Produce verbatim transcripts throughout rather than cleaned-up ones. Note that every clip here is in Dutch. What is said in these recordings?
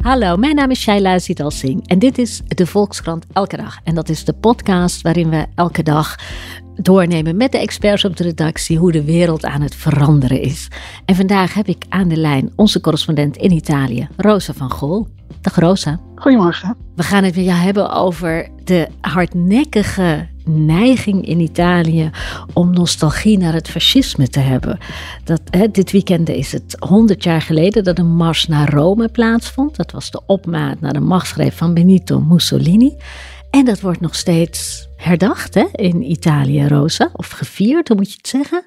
Hallo, mijn naam is Shaila Zital Singh en dit is de Volkskrant Elke Dag. En dat is de podcast waarin we elke dag doornemen met de experts op de redactie hoe de wereld aan het veranderen is. En vandaag heb ik aan de lijn onze correspondent in Italië, Rosa van Gool. Dag Rosa. Goedemorgen. We gaan het met jou hebben over de hardnekkige neiging in Italië om nostalgie naar het fascisme te hebben. Dat, hè, dit weekend is het honderd jaar geleden dat een mars naar Rome plaatsvond. Dat was de opmaat naar de machtsgreep van Benito Mussolini. En dat wordt nog steeds herdacht hè, in Italië, Rosa. Of gevierd, hoe moet je het zeggen?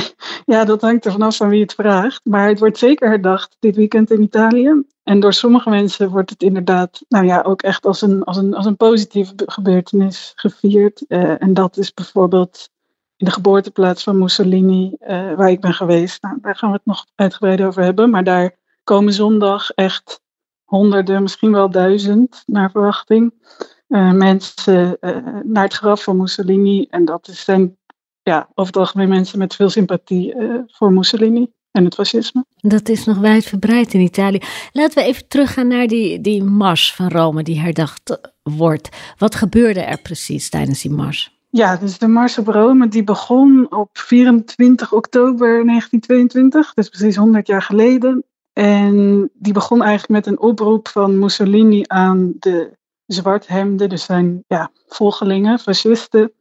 Ja, dat hangt er vanaf van wie het vraagt. Maar het wordt zeker herdacht dit weekend in Italië. En door sommige mensen wordt het inderdaad, nou ja, ook echt als een, als een, als een positieve gebeurtenis gevierd. Uh, en dat is bijvoorbeeld in de geboorteplaats van Mussolini, uh, waar ik ben geweest. Nou, daar gaan we het nog uitgebreid over hebben. Maar daar komen zondag echt honderden, misschien wel duizend, naar verwachting, uh, mensen uh, naar het graf van Mussolini. En dat zijn ja, over het algemeen mensen met veel sympathie uh, voor Mussolini en het fascisme. Dat is nog wijdverbreid in Italië. Laten we even teruggaan naar die, die mars van Rome die herdacht wordt. Wat gebeurde er precies tijdens die mars? Ja, dus de Mars op Rome die begon op vierentwintig oktober negentien tweeëntwintig, dus precies honderd jaar geleden. En die begon eigenlijk met een oproep van Mussolini aan de zwarthemden, dus zijn ja, volgelingen, fascisten,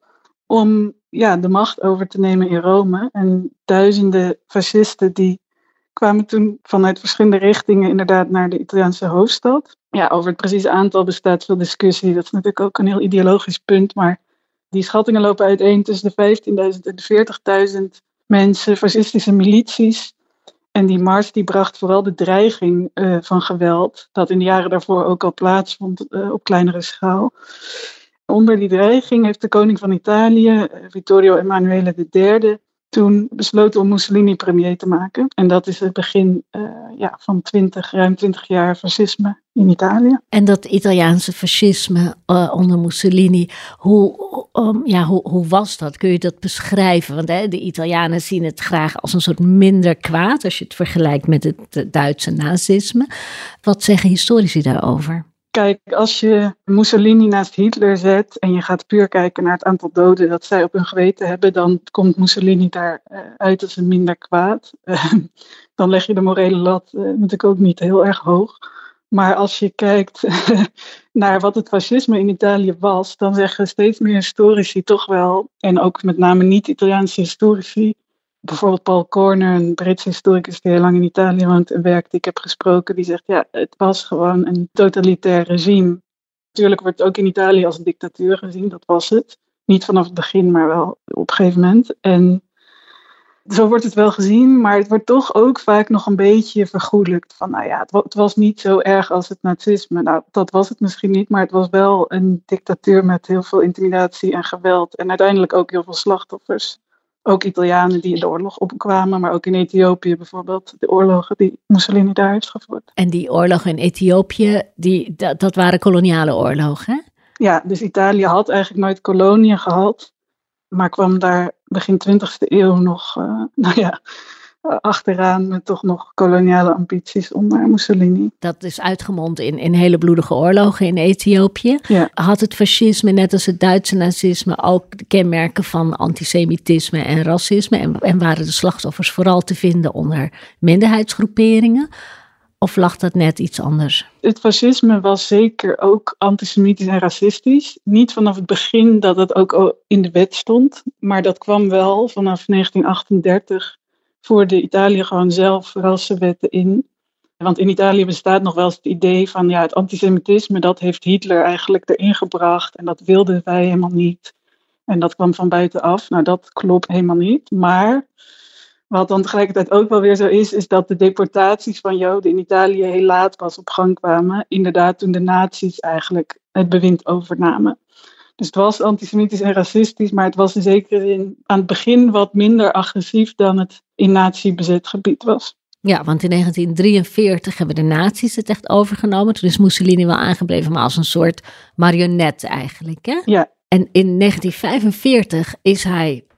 om ja, de macht over te nemen in Rome. En duizenden fascisten die kwamen toen vanuit verschillende richtingen inderdaad naar de Italiaanse hoofdstad. Ja, over het precieze aantal bestaat veel discussie. Dat is natuurlijk ook een heel ideologisch punt, maar die schattingen lopen uiteen tussen de vijftienduizend en de veertigduizend mensen, fascistische milities. En die mars die bracht vooral de dreiging uh, van geweld, dat in de jaren daarvoor ook al plaatsvond uh, op kleinere schaal. Onder die dreiging heeft de koning van Italië, Vittorio Emanuele de derde, toen besloten om Mussolini premier te maken. En dat is het begin uh, ja, van twintig, ruim twintig jaar fascisme in Italië. En dat Italiaanse fascisme uh, onder Mussolini, hoe, um, ja, hoe, hoe was dat? Kun je dat beschrijven? Want hè, de Italianen zien het graag als een soort minder kwaad, als je het vergelijkt met het Duitse nazisme. Wat zeggen historici daarover? Kijk, als je Mussolini naast Hitler zet en je gaat puur kijken naar het aantal doden dat zij op hun geweten hebben, dan komt Mussolini daar uh, uit als een minder kwaad. Uh, dan leg je de morele lat uh, natuurlijk ook niet heel erg hoog. Maar als je kijkt uh, naar wat het fascisme in Italië was, dan zeggen steeds meer historici toch wel, en ook met name niet-Italiaanse historici, bijvoorbeeld Paul Corner, een Britse historicus die heel lang in Italië woont en werkt, die ik heb gesproken, die zegt ja, het was gewoon een totalitair regime. Natuurlijk wordt het ook in Italië als een dictatuur gezien, dat was het. Niet vanaf het begin, maar wel op een gegeven moment. En zo wordt het wel gezien, maar het wordt toch ook vaak nog een beetje vergoelijkt. Van nou ja, het was niet zo erg als het nazisme. Nou, dat was het misschien niet, maar het was wel een dictatuur met heel veel intimidatie en geweld. En uiteindelijk ook heel veel slachtoffers. Ook Italianen die in de oorlog opkwamen, maar ook in Ethiopië bijvoorbeeld. De oorlogen die Mussolini daar heeft gevoerd. En die oorlogen in Ethiopië, die, dat, dat waren koloniale oorlogen, hè? Ja, dus Italië had eigenlijk nooit koloniën gehad. Maar kwam daar begin twintigste eeuw nog uh, nou ja, achteraan met toch nog koloniale ambities onder Mussolini. Dat is uitgemond in, in hele bloedige oorlogen in Ethiopië. Ja. Had het fascisme, net als het Duitse nazisme, ook de kenmerken van antisemitisme en racisme? En, en waren de slachtoffers vooral te vinden onder minderheidsgroeperingen? Of lag dat net iets anders? Het fascisme was zeker ook antisemitisch en racistisch. Niet vanaf het begin dat het ook in de wet stond. Maar dat kwam wel vanaf negentien achtendertig voerde Italië gewoon zelf rassenwetten in. Want in Italië bestaat nog wel eens het idee van ja, het antisemitisme, dat heeft Hitler eigenlijk erin gebracht. En dat wilden wij helemaal niet. En dat kwam van buitenaf. Nou, dat klopt helemaal niet. Maar wat dan tegelijkertijd ook wel weer zo is, is dat de deportaties van Joden in Italië heel laat pas op gang kwamen. Inderdaad, toen de nazi's eigenlijk het bewind overnamen. Dus het was antisemitisch en racistisch, maar het was in zekere zin aan het begin wat minder agressief dan het in nazi-bezet gebied was. Ja, want in negentien drieënveertig hebben de nazi's het echt overgenomen. Toen is Mussolini wel aangebleven, maar als een soort marionet eigenlijk, hè? Ja. En in negentien vijfenveertig is hij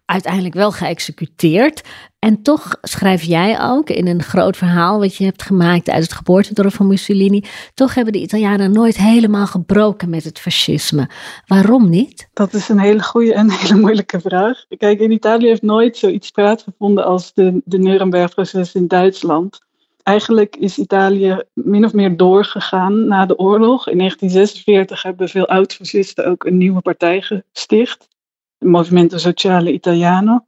uiteindelijk wel geëxecuteerd. En toch schrijf jij ook in een groot verhaal wat je hebt gemaakt uit het geboortedorp van Mussolini. Toch hebben de Italianen nooit helemaal gebroken met het fascisme. Waarom niet? Dat is een hele goede en hele moeilijke vraag. Kijk, in Italië heeft nooit zoiets plaatsgevonden als de, de Nuremberg-proces in Duitsland. Eigenlijk is Italië min of meer doorgegaan na de oorlog. In negentien zesenveertig hebben veel oud-fascisten ook een nieuwe partij gesticht. Het Movimento Sociale Italiano.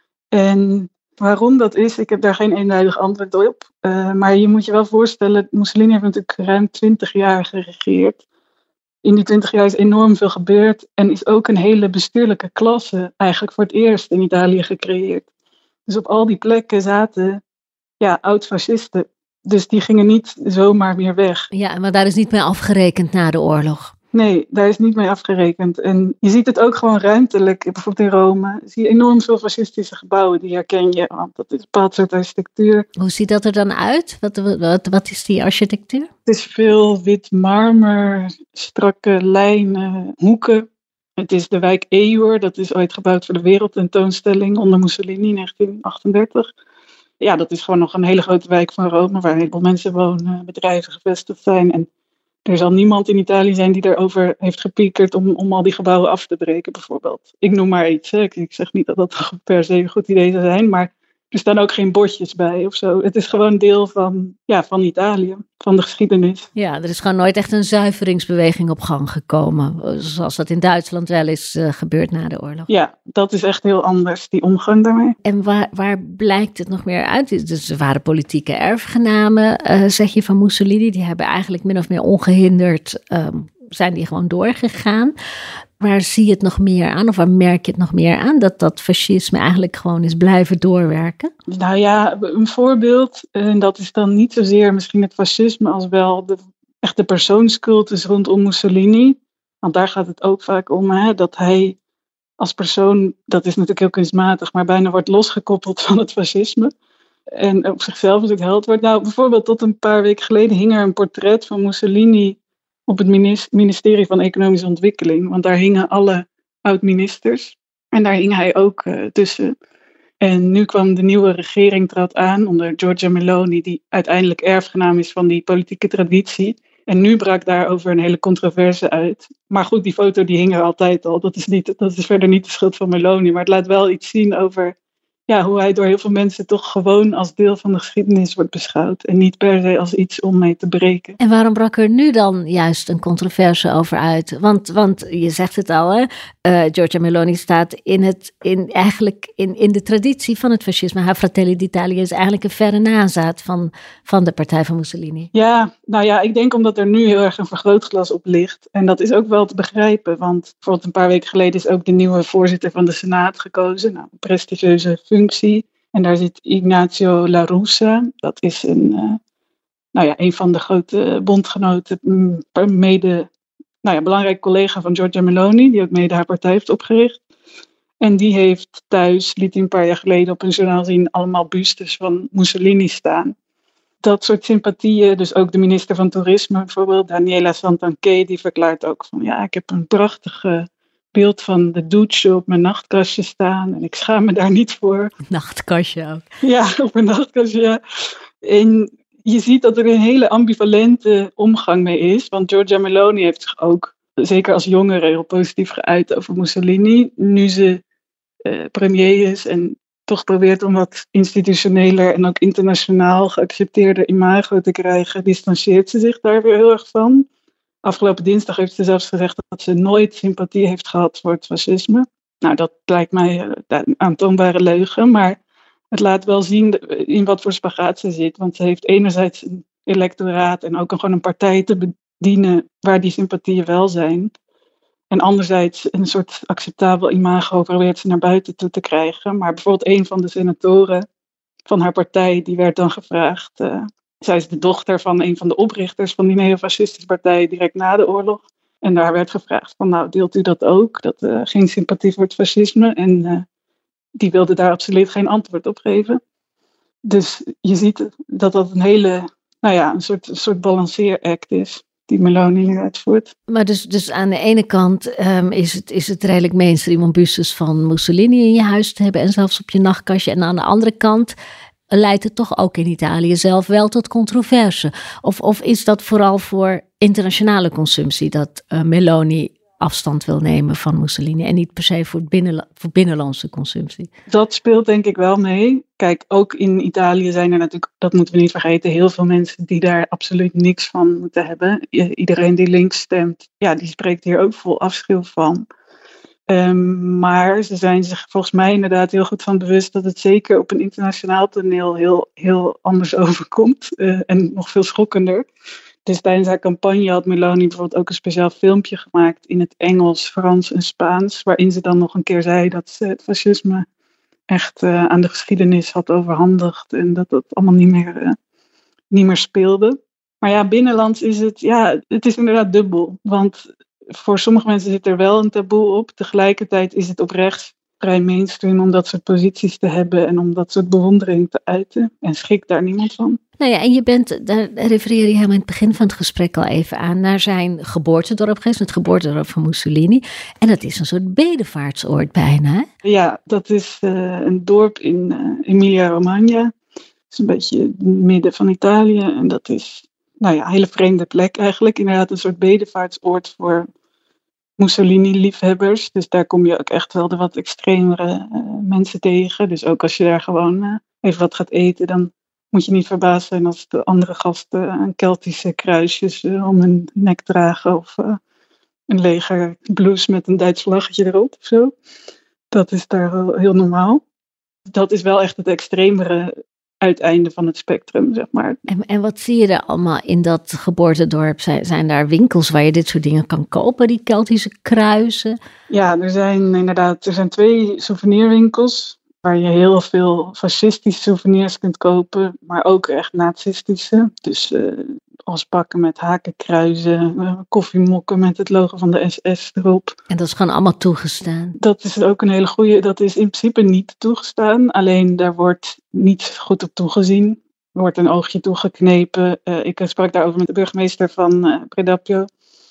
En waarom dat is, ik heb daar geen eenduidig antwoord op. Uh, maar je moet je wel voorstellen, Mussolini heeft natuurlijk ruim twintig jaar geregeerd. In die twintig jaar is enorm veel gebeurd. En is ook een hele bestuurlijke klasse eigenlijk voor het eerst in Italië gecreëerd. Dus op al die plekken zaten ja, oud-fascisten. Dus die gingen niet zomaar meer weg. Ja, maar daar is niet mee afgerekend na de oorlog. Nee, daar is niet mee afgerekend. En je ziet het ook gewoon ruimtelijk. Bijvoorbeeld in Rome zie je enorm veel fascistische gebouwen. Die herken je, want dat is een bepaald soort architectuur. Hoe ziet dat er dan uit? Wat, wat, wat is die architectuur? Het is veel wit marmer, strakke lijnen, hoeken. Het is de wijk Eur. Dat is ooit gebouwd voor de wereldtentoonstelling onder Mussolini in negentien achtendertig. Ja, dat is gewoon nog een hele grote wijk van Rome, waar een heleboel mensen wonen, bedrijven gevestigd zijn. En er zal niemand in Italië zijn die daarover heeft gepiekerd om, om al die gebouwen af te breken, bijvoorbeeld. Ik noem maar iets. Hè. Ik, ik zeg niet dat dat per se een goed idee zou zijn, maar er staan ook geen bordjes bij of zo. Het is gewoon deel van, ja, van Italië, van de geschiedenis. Ja, er is gewoon nooit echt een zuiveringsbeweging op gang gekomen, zoals dat in Duitsland wel is uh, gebeurd na de oorlog. Ja, dat is echt heel anders, die omgang daarmee. En waar, waar blijkt het nog meer uit? Dus er waren politieke erfgenamen, uh, zeg je, van Mussolini. Die hebben eigenlijk min of meer ongehinderd, um, zijn die gewoon doorgegaan. Waar zie je het nog meer aan, of waar merk je het nog meer aan, dat dat fascisme eigenlijk gewoon is blijven doorwerken? Nou ja, een voorbeeld, en dat is dan niet zozeer misschien het fascisme als wel de echte persoonscultus rondom Mussolini. Want daar gaat het ook vaak om, hè, dat hij als persoon, dat is natuurlijk heel kunstmatig, maar bijna wordt losgekoppeld van het fascisme. En op zichzelf is het held wordt. Nou, bijvoorbeeld tot een paar weken geleden hing er een portret van Mussolini op het ministerie van Economische Ontwikkeling. Want daar hingen alle oud-ministers. En daar hing hij ook uh, tussen. En nu kwam de nieuwe regering trad aan onder Giorgia Meloni, die uiteindelijk erfgenaam is van die politieke traditie. En nu brak daarover een hele controverse uit. Maar goed, die foto die hing er altijd al. Dat is, niet, dat is verder niet de schuld van Meloni. Maar het laat wel iets zien over ja, hoe hij door heel veel mensen toch gewoon als deel van de geschiedenis wordt beschouwd. En niet per se als iets om mee te breken. En waarom brak er nu dan juist een controverse over uit? Want, want je zegt het al, hè? Uh, Giorgia Meloni staat in, het, in, eigenlijk in, in de traditie van het fascisme. Haar Fratelli d'Italia is eigenlijk een verre nazaat van, van de partij van Mussolini. Ja, nou ja, ik denk omdat er nu heel erg een vergrootglas op ligt. En dat is ook wel te begrijpen. Want bijvoorbeeld een paar weken geleden is ook de nieuwe voorzitter van de Senaat gekozen. Nou, een prestigieuze functie. En daar zit Ignazio La Russa. Dat is een, uh, nou ja, een van de grote bondgenoten, mede, nou ja, belangrijk collega van Giorgia Meloni, die ook mede haar partij heeft opgericht. En die heeft thuis, liet hij een paar jaar geleden op een journaal zien, allemaal bustes van Mussolini staan. Dat soort sympathieën, dus ook de minister van Toerisme bijvoorbeeld, Daniela Santanché, die verklaart ook van ja, ik heb een prachtige beeld van de douche op mijn nachtkastje staan en ik schaam me daar niet voor. Nachtkastje ook. Ja, op een nachtkastje, ja. En je ziet dat er een hele ambivalente omgang mee is, want Giorgia Meloni heeft zich ook, zeker als jongere, heel positief geuit over Mussolini. Nu ze uh, premier is en toch probeert om wat institutioneler en ook internationaal geaccepteerde imago te krijgen, distancieert ze zich daar weer heel erg van. Afgelopen dinsdag heeft ze zelfs gezegd dat ze nooit sympathie heeft gehad voor het fascisme. Nou, dat lijkt mij een aantoonbare leugen, maar het laat wel zien in wat voor spagaat ze zit. Want ze heeft enerzijds een electoraat en ook gewoon een partij te bedienen waar die sympathieën wel zijn. En anderzijds een soort acceptabel imago probeert ze naar buiten toe te krijgen. Maar bijvoorbeeld een van de senatoren van haar partij, die werd dan gevraagd. Uh, zij is de dochter van een van de oprichters van die neofascistische partij direct na de oorlog. En daar werd gevraagd van, nou, deelt u dat ook? Dat uh, geen sympathie voor het fascisme. En uh, die wilde daar absoluut geen antwoord op geven. Dus je ziet dat dat een hele, nou ja, een soort, een soort balanceeract is. die Meloni nu uitvoert. Maar dus, dus aan de ene kant um, is, het, is het redelijk mainstream om bustes van Mussolini in je huis te hebben en zelfs op je nachtkastje. En aan de andere kant leidt het toch ook in Italië zelf wel tot controverse. Of, of is dat vooral voor internationale consumptie dat uh, Meloni afstand wil nemen van Mussolini en niet per se voor, binnenla- voor binnenlandse consumptie? Dat speelt denk ik wel mee. Kijk, ook in Italië zijn er natuurlijk, dat moeten we niet vergeten, heel veel mensen die daar absoluut niks van moeten hebben. Iedereen die links stemt, ja, die spreekt hier ook vol afschuw van. Um, maar ze zijn zich volgens mij inderdaad heel goed van bewust dat het zeker op een internationaal toneel heel, heel anders overkomt. Uh, en nog veel schokkender. Dus tijdens haar campagne had Meloni bijvoorbeeld ook een speciaal filmpje gemaakt in het Engels, Frans en Spaans. Waarin ze dan nog een keer zei dat ze het fascisme echt uh, aan de geschiedenis had overhandigd. En dat dat allemaal niet meer, uh, niet meer speelde. Maar ja, binnenlands is het, ja, het is inderdaad dubbel. Want voor sommige mensen zit er wel een taboe op. Tegelijkertijd is het op rechts vrij mainstream om dat soort posities te hebben en om dat soort bewondering te uiten. En schrikt daar niemand van. Nou ja, en je bent, daar refereer je helemaal in het begin van het gesprek al even aan, naar zijn geboortedorp geweest, het geboortedorp van Mussolini. En dat is een soort bedevaartsoord bijna, hè? Ja, dat is uh, een dorp in uh, Emilia-Romagna. Het is een beetje het midden van Italië. En dat is, nou ja, een hele vreemde plek eigenlijk. Inderdaad een soort bedevaartsoord voor Mussolini-liefhebbers. Dus daar kom je ook echt wel de wat extremere uh, mensen tegen. Dus ook als je daar gewoon uh, even wat gaat eten, dan moet je niet verbaasd zijn als de andere gasten uh, Keltische kruisjes uh, om hun nek dragen. Of uh, een leger blouse met een Duits vlaggetje erop of zo. Dat is daar heel, heel normaal. Dat is wel echt het extremere uiteinde van het spectrum, zeg maar. En, en wat zie je er allemaal in dat geboortedorp? Zijn, zijn daar winkels waar je dit soort dingen kan kopen, die Keltische kruisen? Ja, er zijn inderdaad er zijn twee souvenirwinkels waar je heel veel fascistische souvenirs kunt kopen, maar ook echt nazistische. Dus uh, als pakken met hakenkruizen, uh, koffiemokken met het logo van de S S erop. En dat is gewoon allemaal toegestaan? Dat is ook een hele goede. Dat is in principe niet toegestaan. Alleen daar wordt niet goed op toegezien. Er wordt een oogje toegeknepen. Uh, ik sprak daarover met de burgemeester van uh, Predappio.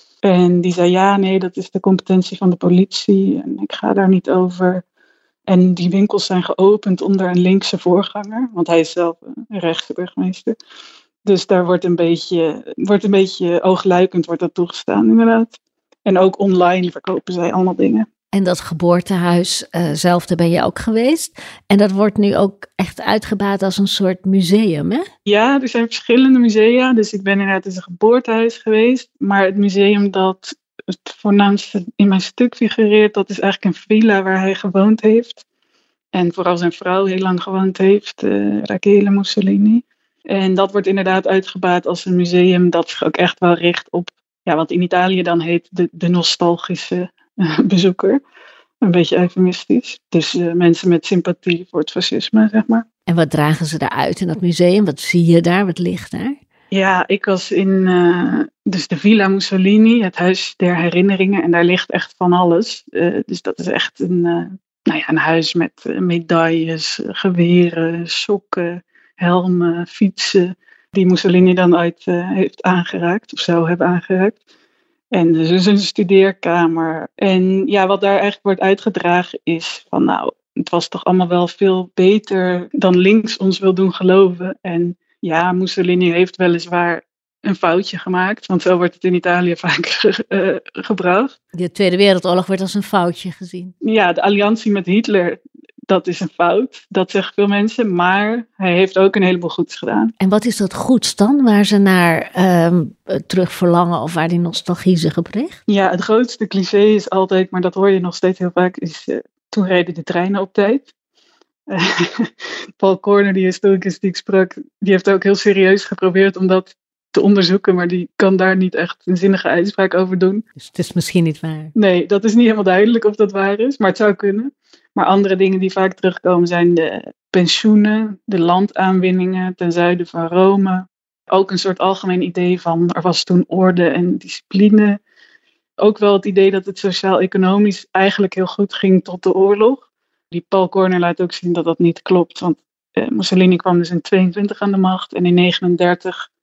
En die zei ja, nee, dat is de competentie van de politie. En ik ga daar niet over. En die winkels zijn geopend onder een linkse voorganger. Want hij is zelf een rechtse burgemeester. Dus daar wordt een beetje, wordt een beetje oogluikend wordt dat toegestaan inderdaad. En ook online verkopen zij allemaal dingen. En dat geboortehuis uh, zelf, daar ben je ook geweest. En dat wordt nu ook echt uitgebaat als een soort museum, hè? Ja, er zijn verschillende musea. Dus ik ben inderdaad in een geboortehuis geweest. Maar het museum dat het voornaamste in mijn stuk figureert, dat is eigenlijk een villa waar hij gewoond heeft. En vooral zijn vrouw heel lang gewoond heeft, uh, Rachele Mussolini. En dat wordt inderdaad uitgebaat als een museum dat zich ook echt wel richt op, ja, wat in Italië dan heet de, de nostalgische uh, bezoeker. Een beetje eufemistisch. Dus uh, mensen met sympathie voor het fascisme, zeg maar. En wat dragen ze daaruit in dat museum? Wat zie je daar? Wat ligt daar? Ja, ik was in uh, dus de Villa Mussolini, het huis der herinneringen. En daar ligt echt van alles. Uh, dus dat is echt een, uh, nou ja, een huis met uh, medailles, uh, geweren, sokken, helmen, fietsen. Die Mussolini dan ooit uh, heeft aangeraakt of zou hebben aangeraakt. En dus is een studeerkamer. En ja, wat daar eigenlijk wordt uitgedragen is van nou, het was toch allemaal wel veel beter dan links ons wil doen geloven. En ja, Mussolini heeft weliswaar een foutje gemaakt, want zo wordt het in Italië vaak ge, uh, gebracht. De Tweede Wereldoorlog werd als een foutje gezien. Ja, de alliantie met Hitler, dat is een fout. Dat zeggen veel mensen, maar hij heeft ook een heleboel goeds gedaan. En wat is dat goeds dan, waar ze naar um, terug verlangen of waar die nostalgie zich op richt? Ja, het grootste cliché is altijd, maar dat hoor je nog steeds heel vaak, is uh, toen reden de treinen op tijd. Uh, Paul Corner, die historicus die ik sprak, die heeft ook heel serieus geprobeerd om dat te onderzoeken, maar die kan daar niet echt een zinnige uitspraak over doen. Dus het is misschien niet waar. Nee, dat is niet helemaal duidelijk of dat waar is, maar het zou kunnen. Maar andere dingen die vaak terugkomen zijn de pensioenen, de landaanwinningen ten zuiden van Rome. Ook een soort algemeen idee van er was toen orde en discipline. Ook wel het idee dat het sociaal-economisch eigenlijk heel goed ging tot de oorlog. Die Paul Corner laat ook zien dat dat niet klopt, want eh, Mussolini kwam dus in tweeëntwintig aan de macht en in negenendertig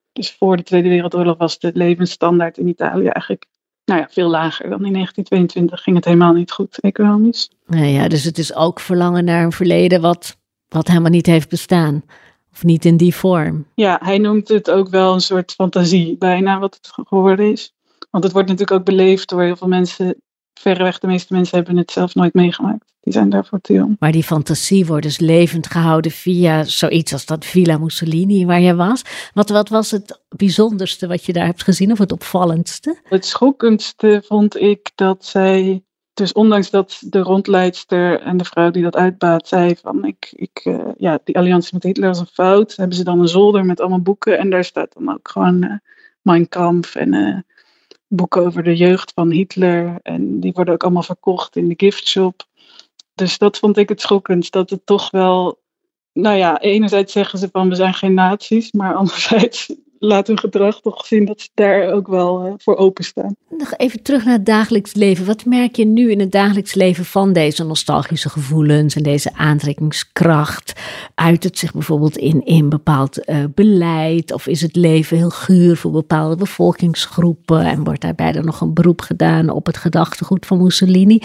Dus voor de Tweede Wereldoorlog was de levensstandaard in Italië eigenlijk nou ja, veel lager dan in negentien tweeëntwintig. Ging het helemaal niet goed economisch. Nou ja, dus het is ook verlangen naar een verleden wat, wat helemaal niet heeft bestaan. Of niet in die vorm. Ja, hij noemt het ook wel een soort fantasie bijna wat het geworden is. Want het wordt natuurlijk ook beleefd door heel veel mensen. Verreweg de meeste mensen hebben het zelf nooit meegemaakt. Die zijn daarvoor te jong. Maar die fantasie wordt dus levend gehouden via zoiets als dat Villa Mussolini waar je was. Wat, wat was het bijzonderste wat je daar hebt gezien of het opvallendste? Het schokkendste vond ik dat zij, dus ondanks dat de rondleidster en de vrouw die dat uitbaat zei van ik, ik, uh, ja, die alliantie met Hitler was een fout. Hebben ze dan een zolder met allemaal boeken en daar staat dan ook gewoon uh, Mein Kampf en uh, boeken over de jeugd van Hitler. En die worden ook allemaal verkocht in de giftshop. Dus dat vond ik het schokkendst, dat het toch wel, nou ja, enerzijds zeggen ze van we zijn geen nazi's, maar anderzijds laat hun gedrag toch zien dat ze daar ook wel uh, voor openstaan. Nog even terug naar het dagelijks leven. Wat merk je nu in het dagelijks leven van deze nostalgische gevoelens en deze aantrekkingskracht? Uit het zich bijvoorbeeld in, in bepaald uh, beleid? Of is het leven heel guur voor bepaalde bevolkingsgroepen? En wordt daarbij dan nog een beroep gedaan op het gedachtegoed van Mussolini?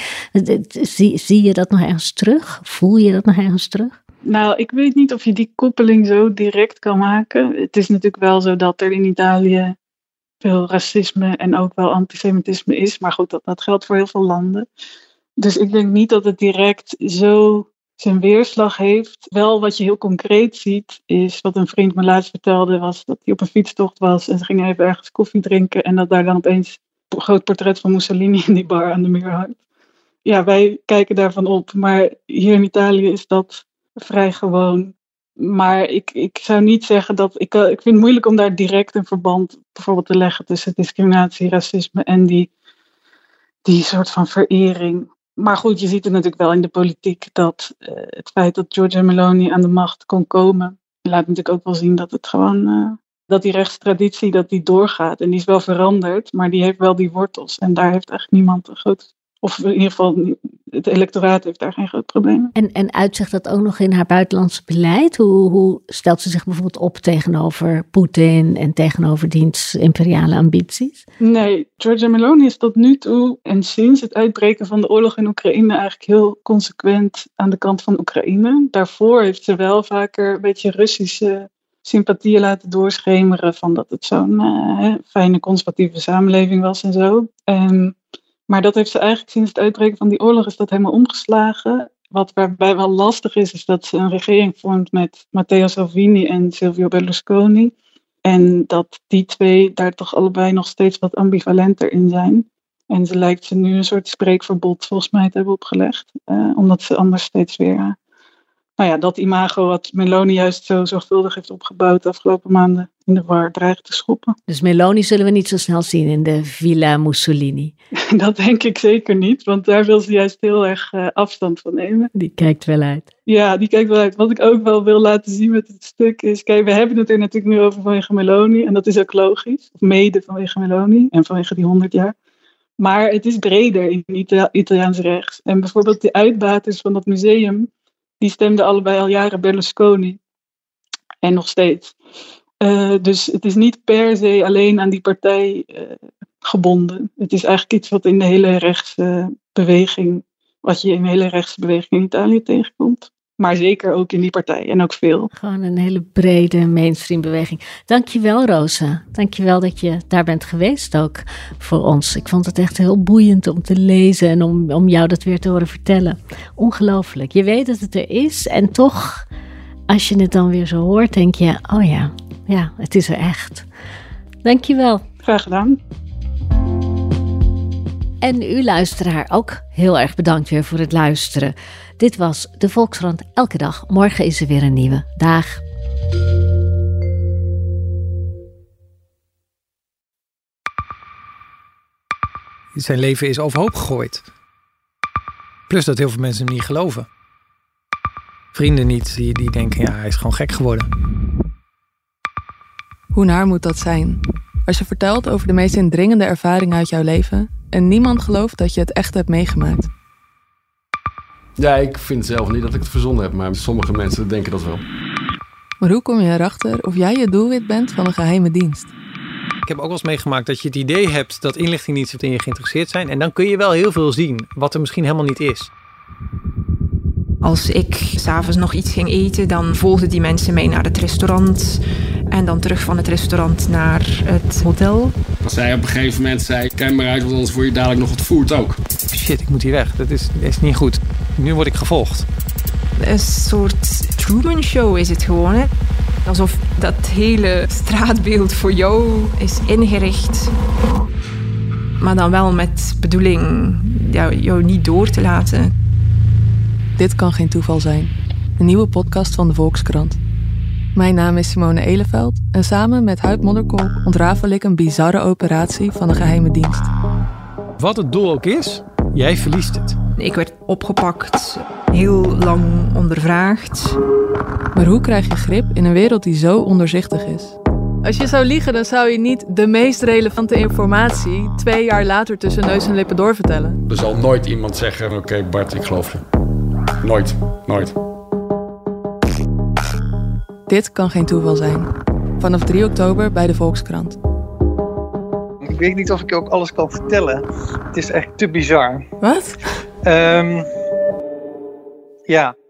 Zie, zie je dat nog ergens terug? Voel je dat nog ergens terug? Nou, ik weet niet of je die koppeling zo direct kan maken. Het is natuurlijk wel zo dat er in Italië veel racisme en ook wel antisemitisme is. Maar goed, dat, dat geldt voor heel veel landen. Dus ik denk niet dat het direct zo zijn weerslag heeft. Wel wat je heel concreet ziet is, wat een vriend me laatst vertelde, was dat hij op een fietstocht was en ze gingen even ergens koffie drinken en dat daar dan opeens een groot portret van Mussolini in die bar aan de muur hangt. Ja, wij kijken daarvan op, maar hier in Italië is dat vrij gewoon. Maar ik, ik zou niet zeggen dat... Ik, ik vind het moeilijk om daar direct een verband bijvoorbeeld te leggen tussen discriminatie, racisme en die, die soort van verering. Maar goed, je ziet het natuurlijk wel in de politiek dat uh, het feit dat Giorgia Meloni aan de macht kon komen, laat natuurlijk ook wel zien dat het gewoon, uh, dat die rechtstraditie, dat die doorgaat. En die is wel veranderd, maar die heeft wel die wortels. En daar heeft eigenlijk niemand een groot... Of in ieder geval, het electoraat heeft daar geen groot probleem. En, en uitzicht dat ook nog in haar buitenlandse beleid? Hoe, hoe stelt ze zich bijvoorbeeld op tegenover Poetin en tegenover diens imperiale ambities? Nee, Giorgia Meloni is tot nu toe en sinds het uitbreken van de oorlog in Oekraïne eigenlijk heel consequent aan de kant van Oekraïne. Daarvoor heeft ze wel vaker een beetje Russische sympathieën laten doorschemeren van dat het zo'n uh, fijne conservatieve samenleving was en zo. En Maar dat heeft ze eigenlijk sinds het uitbreken van die oorlog is dat helemaal omgeslagen. Wat waarbij wel lastig is, is dat ze een regering vormt met Matteo Salvini en Silvio Berlusconi. En dat die twee daar toch allebei nog steeds wat ambivalenter in zijn. En ze lijkt ze nu een soort spreekverbod volgens mij te hebben opgelegd. Uh, omdat ze anders steeds weer... Uh, nou ja, dat imago wat Meloni juist zo zorgvuldig heeft opgebouwd de afgelopen maanden in de war dreigt te schoppen. Dus Meloni zullen we niet zo snel zien in de Villa Mussolini? Dat denk ik zeker niet, want daar wil ze juist heel erg uh, afstand van nemen. Die kijkt wel uit. Ja, die kijkt wel uit. Wat ik ook wel wil laten zien met het stuk is, kijk, we hebben het er natuurlijk nu over vanwege Meloni en dat is ook logisch. Of mede vanwege Meloni en vanwege die honderd jaar. Maar het is breder in Ita- Italiaans rechts. En bijvoorbeeld de uitbaters van dat museum, die stemden allebei al jaren Berlusconi. En nog steeds. Uh, dus het is niet per se alleen aan die partij uh, gebonden. Het is eigenlijk iets wat in de hele rechtse beweging, wat je in de hele rechtse beweging in Italië tegenkomt. Maar zeker ook in die partij en ook veel. Gewoon een hele brede mainstream beweging. Dankjewel Rosa. Dankjewel dat je daar bent geweest ook voor ons. Ik vond het echt heel boeiend om te lezen en om, om jou dat weer te horen vertellen. Ongelooflijk. Je weet dat het er is en toch, als je het dan weer zo hoort, denk je, oh ja, ja, het is er echt. Dankjewel. Graag gedaan. En u luisteraar ook heel erg bedankt weer voor het luisteren. Dit was de Volkskrant Elke Dag. Morgen is er weer een nieuwe. Dag. Zijn leven is overhoop gegooid. Plus dat heel veel mensen hem niet geloven. Vrienden niet, die, die denken, ja, hij is gewoon gek geworden. Hoe naar moet dat zijn? Als je vertelt over de meest indringende ervaringen uit jouw leven en niemand gelooft dat je het echt hebt meegemaakt. Ja, ik vind zelf niet dat ik het verzonnen heb, maar sommige mensen denken dat wel. Maar hoe kom je erachter of jij het doelwit bent van een geheime dienst? Ik heb ook wel eens meegemaakt dat je het idee hebt dat inlichtingendiensten in je geïnteresseerd zijn. En dan kun je wel heel veel zien, wat er misschien helemaal niet is. Als ik 's avonds nog iets ging eten, dan volgden die mensen mij naar het restaurant. En dan terug van het restaurant naar het hotel. Als zij op een gegeven moment zei, kijk maar uit, want anders word je dadelijk nog ontvoerd ook. Shit, ik moet hier weg. Dat is, dat is niet goed. Nu word ik gevolgd. Een soort Truman Show is het gewoon, hè? Alsof dat hele straatbeeld voor jou is ingericht. Maar dan wel met bedoeling jou, jou niet door te laten. Dit kan geen toeval zijn. Een nieuwe podcast van de Volkskrant. Mijn naam is Simone Eleveld en samen met Huib Modderkolk ontrafel ik een bizarre operatie van de geheime dienst. Wat het doel ook is, jij verliest het. Ik werd opgepakt, heel lang ondervraagd. Maar hoe krijg je grip in een wereld die zo onderzichtig is? Als je zou liegen, dan zou je niet de meest relevante informatie twee jaar later tussen neus en lippen doorvertellen. Er zal nooit iemand zeggen, oké okay, Bart, ik geloof je. Nooit, nooit. Dit kan geen toeval zijn. Vanaf drie oktober bij de Volkskrant. Ik weet niet of ik ook alles kan vertellen. Het is echt te bizar. Wat? Um, ja.